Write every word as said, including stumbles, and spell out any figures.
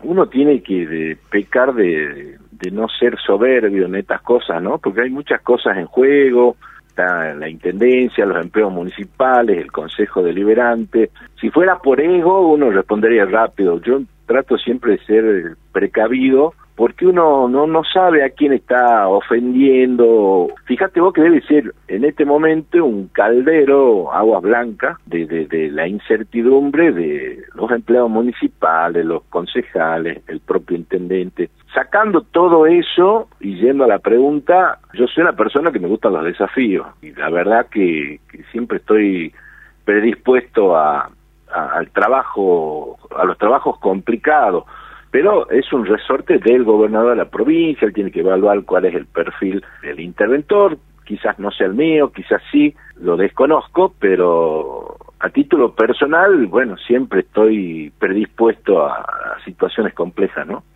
uno tiene que de, pecar de, de no ser soberbio en estas cosas, ¿no? Porque hay muchas cosas en juego, está la intendencia, los empleos municipales, el consejo deliberante. Si fuera por ego, uno respondería rápido. Yo trato siempre de ser precavido, porque uno no, no sabe a quién está ofendiendo. Fíjate vos que debe ser en este momento un caldero, aguas blancas, de, de, de la incertidumbre de los empleados municipales, los concejales, el propio intendente. Sacando todo eso y yendo a la pregunta, yo soy una persona que me gustan los desafíos, y la verdad que, que siempre estoy predispuesto a, a, al trabajo, a los trabajos complicados. Pero es un resorte del gobernador de la provincia, él tiene que evaluar cuál es el perfil del interventor, quizás no sea el mío, quizás sí, lo desconozco, pero a título personal, bueno, siempre estoy predispuesto a, a situaciones complejas, ¿no?